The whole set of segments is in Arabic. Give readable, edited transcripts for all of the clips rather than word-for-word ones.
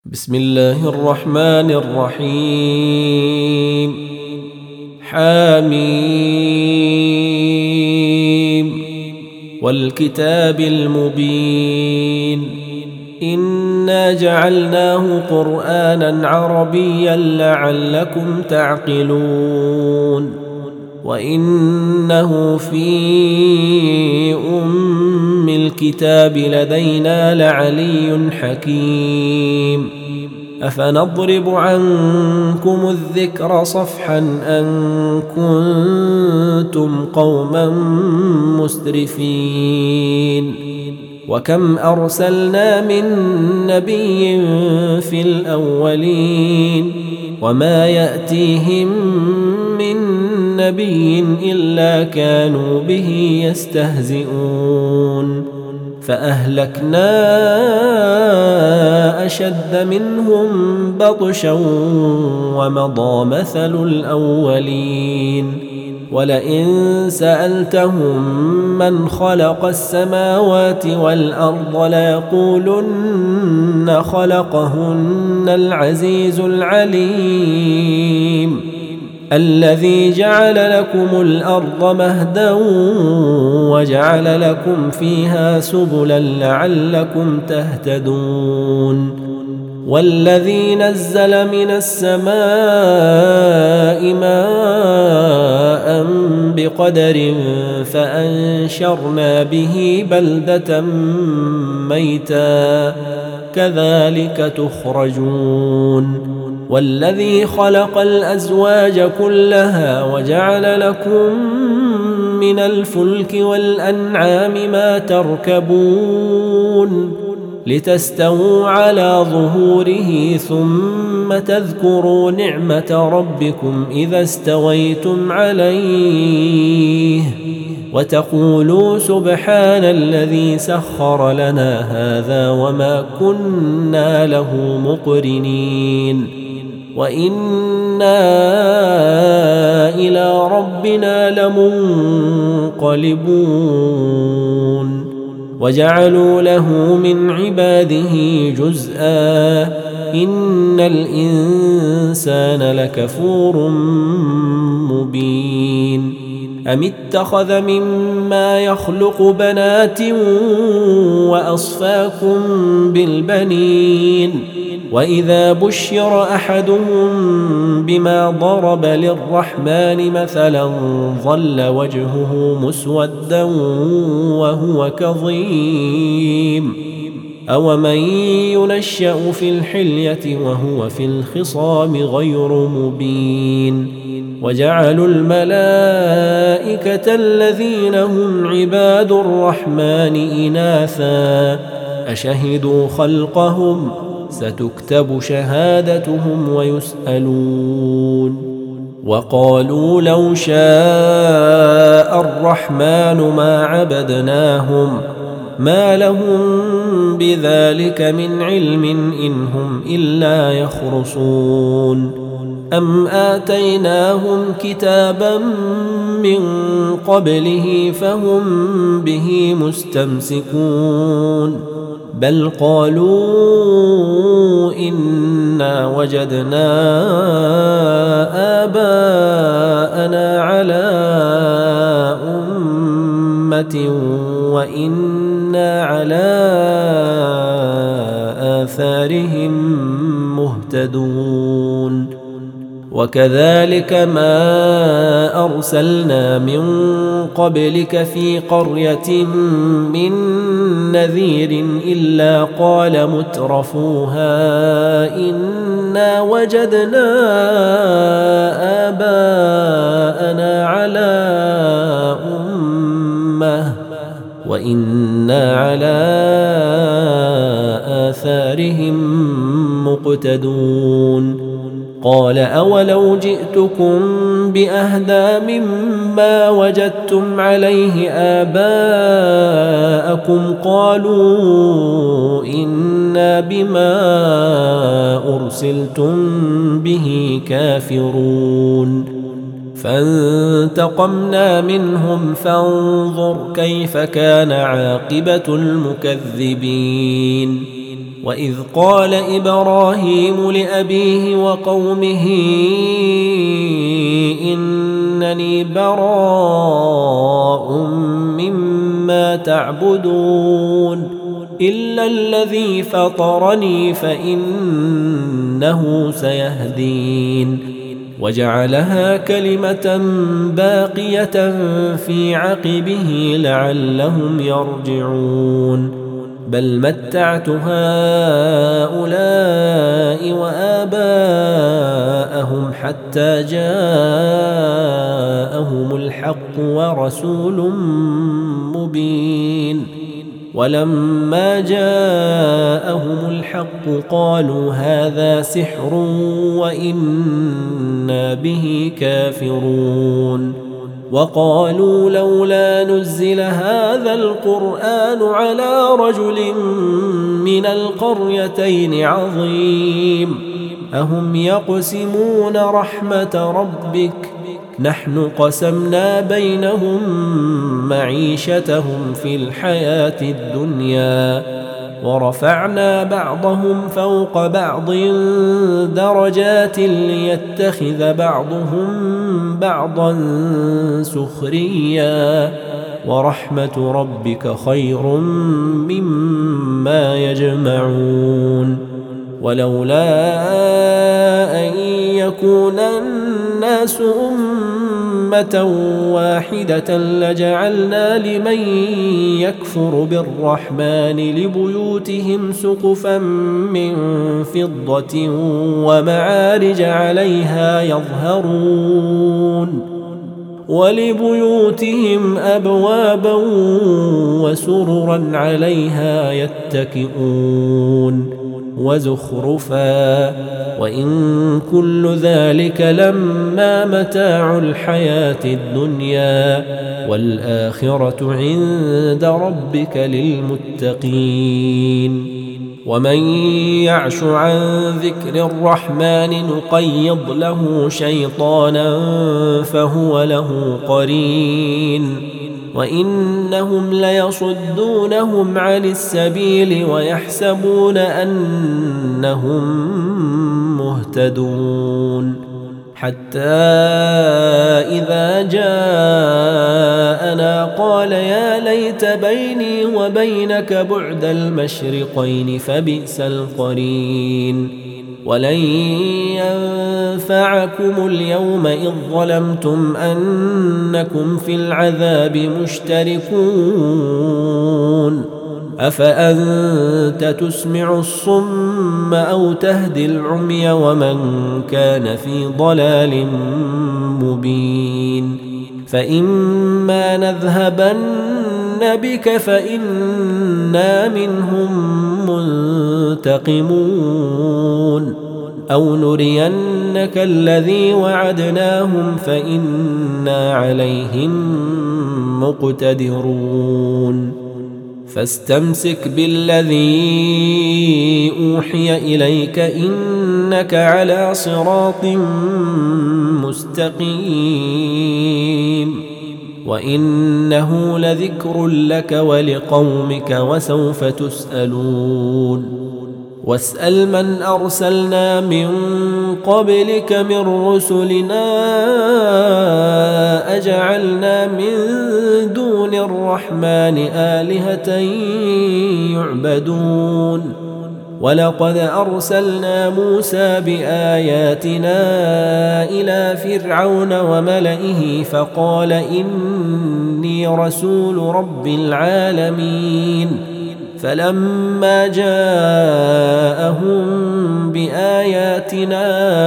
بسم الله الرحمن الرحيم. حميم والكتاب المبين إنا جعلناه قرآنا عربيا لعلكم تعقلون وإنه في أم الكتاب لدينا لعلي حكيم أفنضرب عنكم الذكر صفحا أن كنتم قوما مسرفين وكم أرسلنا من نبي في الأولين وما يأتيهم من نبي إلا كانوا به يستهزئون فأهلكنا أشد منهم بطشا ومضى مثل الأولين ولئن سألتهم من خلق السماوات والأرض ليقولن خلقهن العزيز العليم الذي جعل لكم الأرض مهدا وجعل لكم فيها سبلا لعلكم تهتدون والذي نزل من السماء ماء بقدر فأنشرنا به بلدة ميتا كذلك تخرجون والذي خلق الأزواج كلها وجعل لكم من الفلك والأنعام ما تركبون لتستووا على ظهوره ثم تذكروا نعمة ربكم إذا استويتم عليه وتقولوا سبحان الذي سخر لنا هذا وما كنا له مقرنين وإنا إلى ربنا لمنقلبون وجعلوا له من عباده جزءا إن الإنسان لكفور مبين أم اتخذ مما يخلق بنات وأصفاكم بالبنين وإذا بشر أحدهم بما ضرب للرحمن مثلا ظل وجهه مسودا وهو كظيم أومن ينشأ في الحلية وهو في الخصام غير مبين وجعلوا الملائكة الذين هم عباد الرحمن إناثا أشهدوا خلقهم ستكتب شهادتهم ويسألون وقالوا لو شاء الرحمن ما عبدناهم ما لهم بذلك من علم إن هم إلا يخرصون أم آتيناهم كتابا من قبله فهم به مستمسكون بل قالوا إنا وجدنا آباءنا على أمة وإنا على آثارهم مهتدون وكذلك ما أرسلنا من قبلك في قرية من نذير إلا قال مترفوها إنا وجدنا آباءنا على أمة وإنا على آثارهم مقتدون قال أولو جئتكم بأهدى مما وجدتم عليه آباءكم قالوا إنا بما أرسلتم به كافرون فانتقمنا منهم فانظر كيف كان عاقبة المكذبين وإذ قال إبراهيم لأبيه وقومه إنني براء مما تعبدون إلا الذي فطرني فإنه سيهدين وجعلها كلمة باقية في عقبه لعلهم يرجعون بل متعت هؤلاء وآباءهم حتى جاءهم الحق ورسول مبين ولما جاءهم الحق قالوا هذا سحر وإنا به كافرون وقالوا لولا نزل هذا القرآن على رجل من القريتين عظيم أهم يقسمون رحمة ربك نحن قسمنا بينهم معيشتهم في الحياة الدنيا ورفعنا بعضهم فوق بعض درجات ليتخذ بعضهم بعضا سخريا ورحمة ربك خير مما يجمعون ولولا أن يكون الناس أمة واحدة لجعلنا لمن يكفر بالرحمن لبيوتهم سقفا من فضة ومعارج عليها يظهرون ولبيوتهم أبوابا وسررا عليها يتكئون وزخرفا وإن كل ذلك لما متاع الحياة الدنيا والآخرة عند ربك للمتقين ومن يعش عن ذكر الرحمن نقيض له شيطانا فهو له قرين وإنهم ليصدونهم عن السبيل ويحسبون أنهم مهتدون حتى إذا جاءنا قال يا ليت بيني وبينك بعد المشرقين فبئس القرين ولن ينفعكم اليوم إذ ظلمتم أنكم في العذاب مشتركون أفأنت تسمع الصم أو تهدي العمي ومن كان في ضلال مبين فإما نذهبن بك فإنا منهم منتقمون أو نرينك الذي وعدناهم فإنا عليهم مقتدرون فاستمسك بالذي أوحي إليك إنك على صراط مستقيم وإنه لذكر لك ولقومك وسوف تسألون واسأل من أرسلنا من قبلك من رسلنا أجعلنا من دون الرحمن آلهة يعبدون ولقد أرسلنا موسى بآياتنا إلى فرعون وملئه فقال إني رسول رب العالمين فلما جاءهم بآياتنا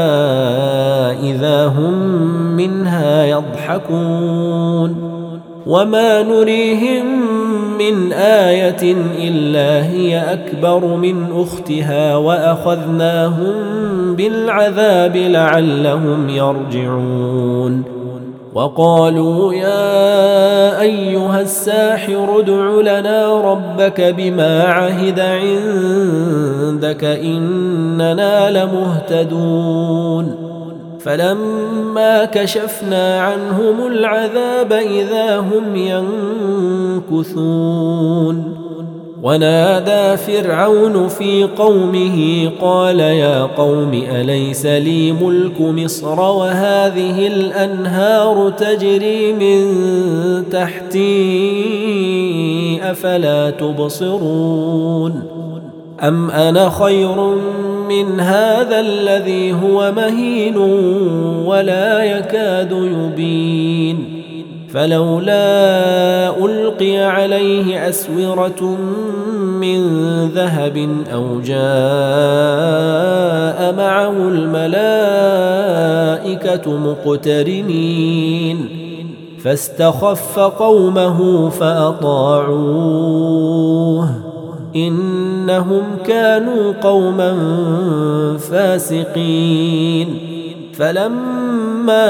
إذا هم منها يضحكون وما نريهم من آية إلا هي أكبر من أختها وأخذناهم بالعذاب لعلهم يرجعون وقالوا يا أيها الساحر ادع لنا ربك بما عهد عندك إننا لمهتدون فلما كشفنا عنهم العذاب إذا هم ينكثون ونادى فرعون في قومه قال يا قوم أليس لي ملك مصر وهذه الأنهار تجري من تحتي أفلا تبصرون أم أنا خير من هذا الذي هو مهين ولا يكاد يبين فلولا ألقي عليه أسورة من ذهب أو جاء معه الملائكة مقترنين فاستخف قومه فأطاعوه إنهم كانوا قوما فاسقين فلما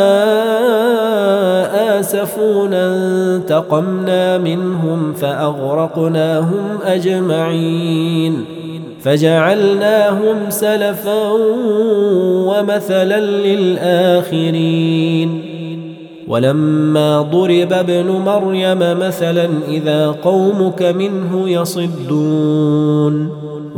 آسفونا انتقمنا منهم فأغرقناهم أجمعين فجعلناهم سلفا ومثلا للآخرين ولما ضرب ابن مريم مثلا إذا قومك منه يصدون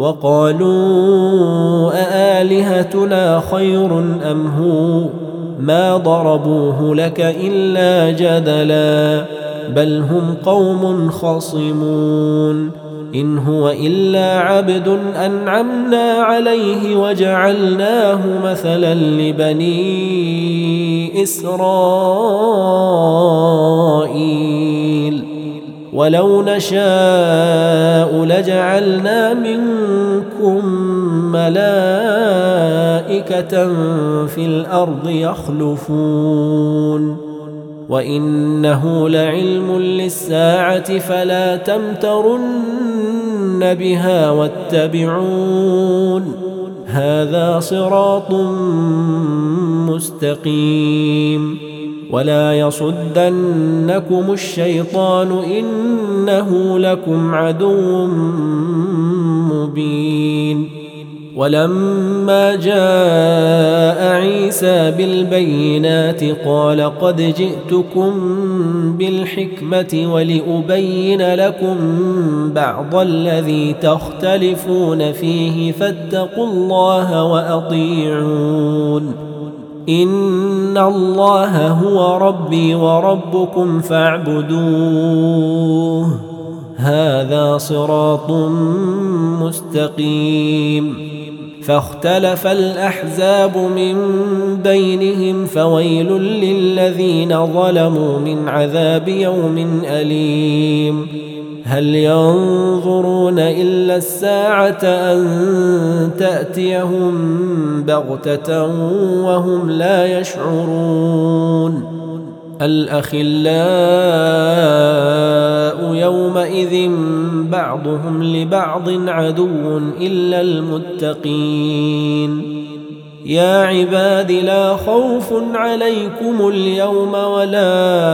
وقالوا أآلهتنا خير أم هو ما ضربوه لك إلا جدلا بل هم قوم خصمون إن هو إلا عبد أنعمنا عليه وجعلناه مثلا لبني إسرائيل ولو نشاء لجعلنا منكم ملائكة في الأرض يخلفون وإنه لعلم للساعة فلا تمترن بها واتبعون هذا صراط مستقيم ولا يصدنكم الشيطان إنه لكم عدو مبين ولما جاء عيسى بالبينات قال قد جئتكم بالحكمة ولأبين لكم بعض الذي تختلفون فيه فاتقوا الله وأطيعون إن الله هو ربي وربكم فاعبدوه هذا صراط مستقيم فاختلف الأحزاب من بينهم فويل للذين ظلموا من عذاب يوم أليم هل ينظرون إلا الساعة أن تأتيهم بغتة وهم لا يشعرون الأخلاء يومئذ بعضهم لبعض عدو إلا المتقين يا عباد لا خوف عليكم اليوم ولا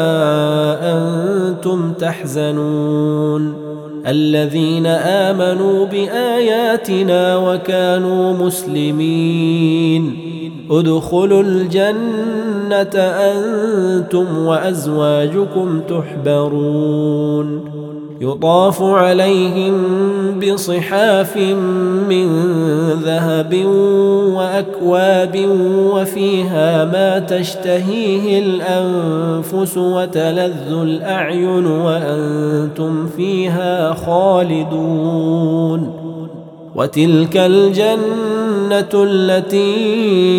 أنتم تحزنون الذين آمنوا بآياتنا وكانوا مسلمين ادخلوا الجنة أنتم وأزواجكم تحبرون يطاف عليهم بصحاف من ذهب وأكواب وفيها ما تشتهيه الأنفس وتلذ الأعين وأنتم فيها خالدون وتلك الجنة التي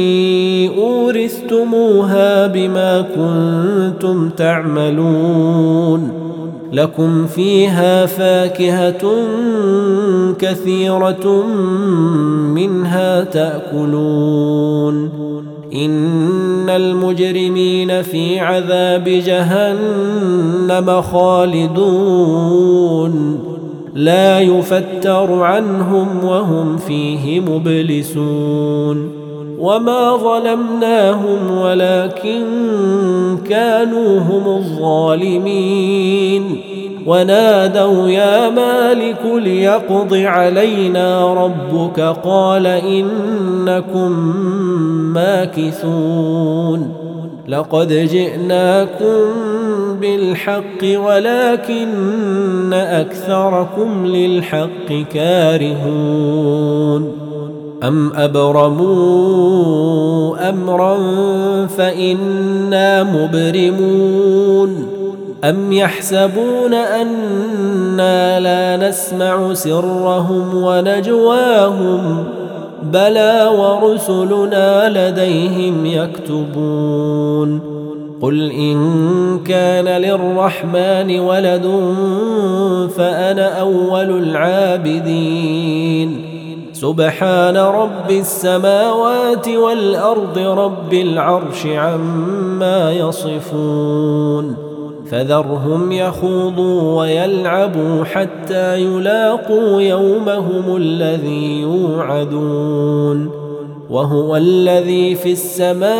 أورثتموها بما كنتم تعملون لكم فيها فاكهة كثيرة منها تأكلون إن المجرمين في عذاب جهنم خالدون لا يفتر عنهم وهم فيه مبلسون وما ظلمناهم ولكن كانوا هم الظالمين ونادوا يا مالك ليقض علينا ربك قال إنكم ماكثون لقد جئناكم بالحق ولكن أكثركم للحق كارهون أم أبرموا أمرا فإنا مبرمون أم يحسبون أنا لا نسمع سرهم ونجواهم بلى ورسلنا لديهم يكتبون قل إن كان للرحمن ولد فأنا أول العابدين سبحان رب السماوات والأرض رب العرش عما يصفون فذرهم يخوضوا ويلعبوا حتى يلاقوا يومهم الذي يوعدون وهو الذي في السماء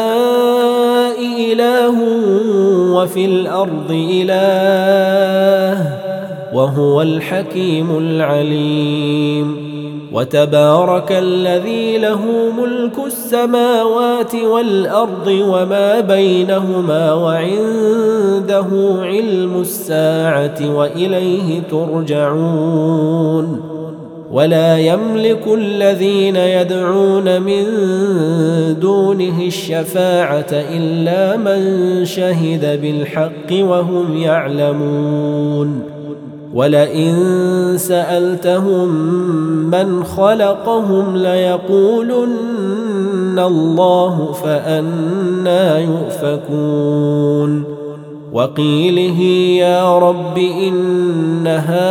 إله وفي الأرض إله وهو الحكيم العليم وتبارك الذي له ملك السماوات والأرض وما بينهما وعنده علم الساعة وإليه ترجعون ولا يملك الذين يدعون من دونه الشفاعة إلا من شهد بالحق وهم يعلمون ولئن سألتهم من خلقهم ليقولن الله فأنى يؤفكون وقيله يا رب إن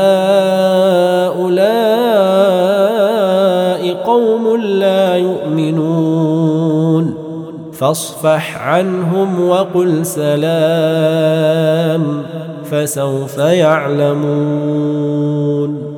هؤلاء قوم لا يؤمنون فاصفح عنهم وقل سلام فسوف يعلمون